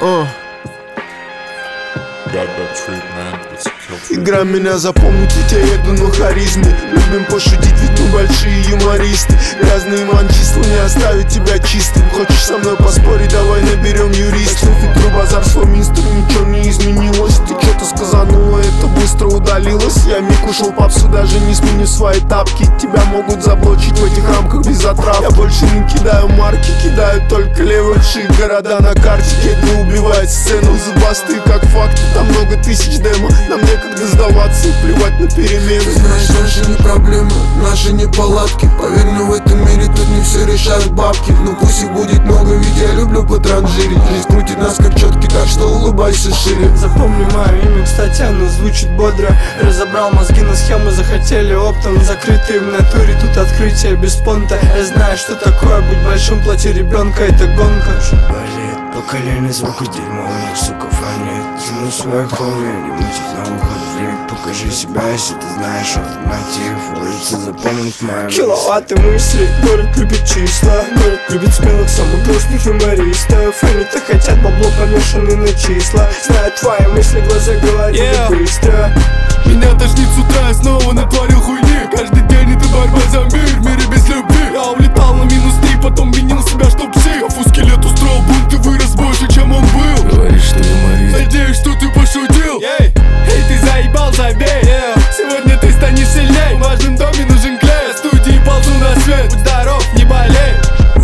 Игра меня запомнит, ведь я еду на харизме. Любим пошутить, ведь мы большие юмористы. Грязные ман-числа не оставят тебя чистым. Хочешь со мной поспорить, давай наберем юриста. Фильтру базар свой минстр, ничего не изменилось. Ты что-то сказанула, это быстро удалилось. Я миг ушел попсу, даже не сменю свои тапки. Тебя могут заблочить в этих рамках без отрав. Я больше не кидаю марки, кидаю только левые города на карте. Кеды убивают сцену, забасты как факты. Там много тысяч демо, нам некогда сдаваться и плевать на перемены. Ты знаешь, наши не проблемы, наши не палатки. Поверь мне, в этом мире тут не все решают бабки. Но пусть их будет много, ведь я люблю потранжирить. Жизнь крутит нас как четки, так что улыбайся шире. Запомни мое имя, кстати, оно звучит бодро. Разобрал мозги на схемы, захотели оптом. Закрытые в натуре, тут открытие без понта. Я знаю, что такое быть большим, плати ребенка, это гонка. Болит по колено, звука дерьма, у них, сука, фонит. Зиму своих хлопьев, не мутить на уход вред. Покажи себя, если ты знаешь альтернатив. Улица запомнит мою Киловатты мысли, город любит числа. Город любит смелых, самых грустных юмористов. Они-то хотят бабло, помешаны на числа. Знают твои мысли, глаза говорили быстро. Меня тошнит с утра, я снова натворил хуйни. Каждый день это борьба за мир, в мире без любви. Я улетал на -3, потом винил себя, что псих. А скелет устроил бунт и вырос больше, чем он был. Говоришь, что юморист. Надеюсь, что ты пошутил. Эй, ты заебал, забей. Сегодня ты станешь сильней. В важном доме нужен клей. В студии ползу на свет. Будь здоров, не болей.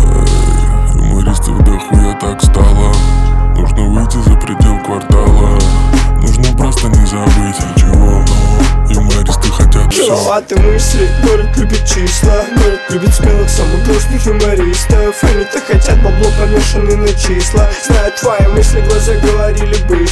Юмористов дохуя так стало. Нужно выйти за предел квартала. Нужно просто не забыть ничего. Юмористы хотят все. Киловатты мысли, город любит числа. Город любит смелых, самых грустных юмористов. Они-то хотят бабло, помешаны на числа. Знают твои мысли, глаза говорили быстро.